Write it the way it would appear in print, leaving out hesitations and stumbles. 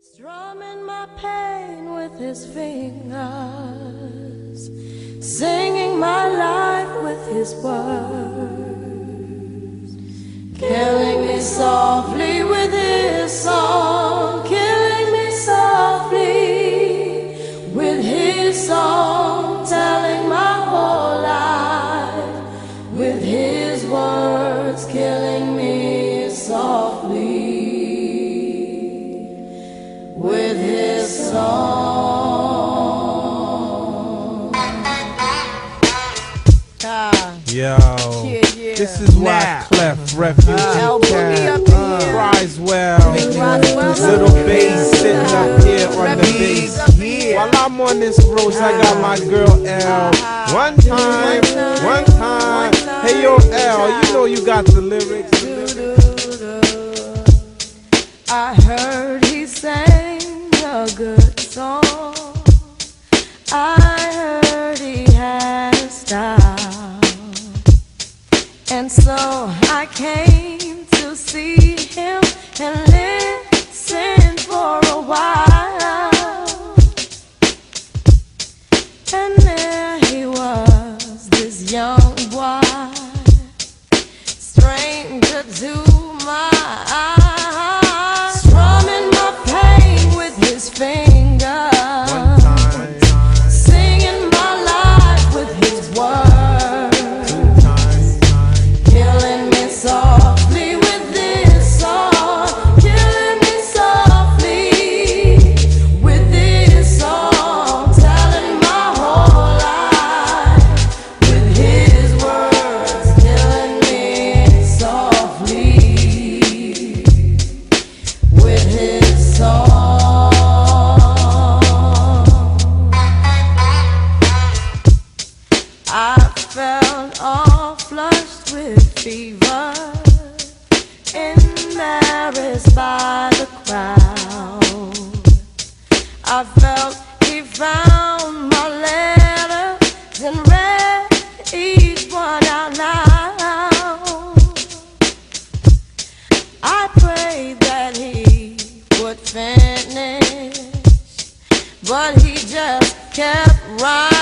Strumming my pain with his fingers, singing my life with his words, killing me softly with his song, killing me softly with his song, telling my whole life with his words, killing me softly with his song. Yo, this is why Clef Refuge cries well. Little bass sitting up here on the bass. While I'm on this road, I got my girl L. One time. Hey yo L, you know you got the lyrics. I heard he sang a good song. I heard he had a style, and so I came to see him and listen for a while. And there he was, this young boy, stranger to my eyes. Singing my life with his words, killing me softly with this song, killing me softly with this song, telling my whole life with his words, killing me softly with his song. I felt all flushed with fever, embarrassed by the crowd. I felt he found my letters and read each one out loud. I prayed that he would finish, but he just kept writing.